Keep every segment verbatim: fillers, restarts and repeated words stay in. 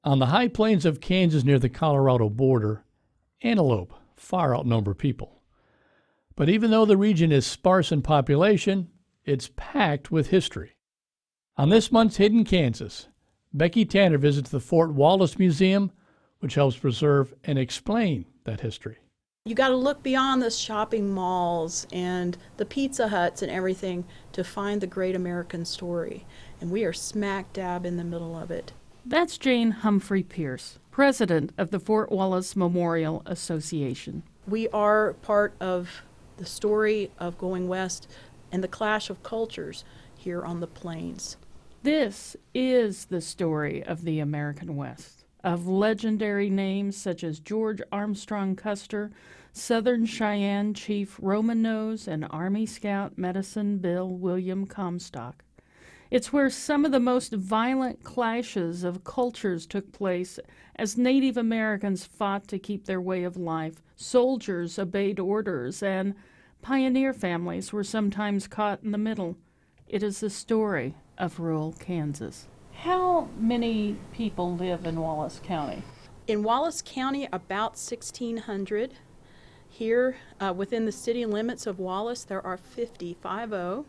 On the high plains of Kansas near the Colorado border, antelope far outnumber people. But even though the region is sparse in population, it's packed with history. On this month's Hidden Kansas, Becky Tanner visits the Fort Wallace Museum, which helps preserve and explain that history. You got to look beyond the shopping malls and the Pizza Huts and everything to find the great American story. And we are smack dab in the middle of it. That's Jane Humphrey Pierce, president of the Fort Wallace Memorial Association. We are part of the story of going west and the clash of cultures here on the plains. This is the story of the American West, of legendary names such as George Armstrong Custer, Southern Cheyenne Chief Roman Nose, and Army Scout Medicine Bill William Comstock. It's where some of the most violent clashes of cultures took place as Native Americans fought to keep their way of life, soldiers obeyed orders, and pioneer families were sometimes caught in the middle. It is the story of rural Kansas. How many people live in Wallace County? In Wallace County, about sixteen hundred. Here, uh, within the city limits of Wallace, there are fifty, five oh.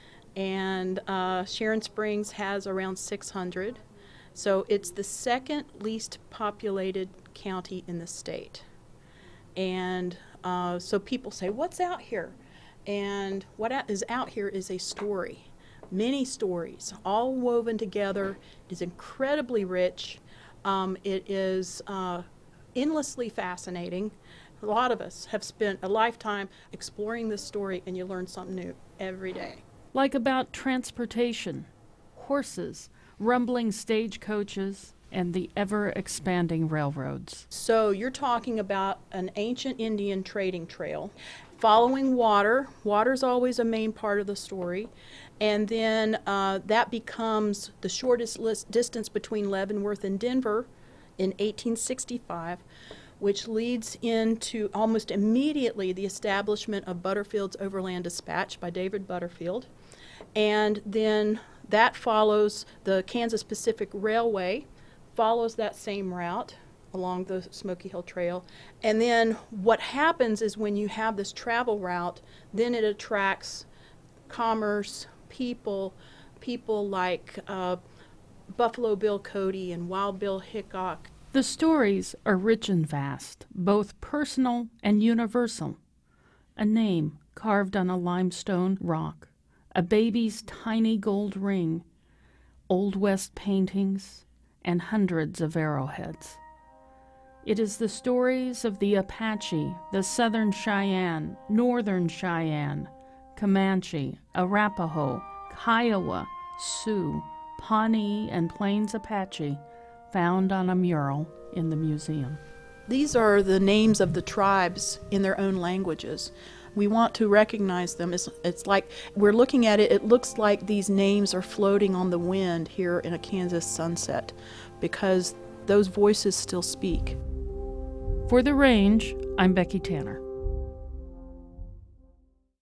And uh, Sharon Springs has around six hundred. So it's the second least populated county in the state. And uh, so people say, what's out here? And what is out here is a story. Many stories, all woven together. It is incredibly rich. Um, it is uh, endlessly fascinating. A lot of us have spent a lifetime exploring this story, and you learn something new every day. Like about transportation, horses, rumbling stagecoaches, and the ever-expanding railroads. So you're talking about an ancient Indian trading trail, following water. Water's always a main part of the story. And then uh, that becomes the shortest list distance between Leavenworth and Denver in eighteen sixty-five, which leads into almost immediately the establishment of Butterfield's Overland Dispatch by David Butterfield. And then that follows the Kansas Pacific Railway, follows that same route along the Smoky Hill Trail. And then what happens is when you have this travel route, then it attracts commerce, people, people like uh, Buffalo Bill Cody and Wild Bill Hickok. The stories are rich and vast, both personal and universal. A name carved on a limestone rock, a baby's tiny gold ring, Old West paintings, and hundreds of arrowheads. It is the stories of the Apache, the Southern Cheyenne, Northern Cheyenne, Comanche, Arapaho, Kiowa, Sioux, Pawnee, and Plains Apache, found on a mural in the museum. These are the names of the tribes in their own languages. We want to recognize them. It's, it's like we're looking at it, it looks like these names are floating on the wind here in a Kansas sunset because those voices still speak. For The Range, I'm Becky Tanner.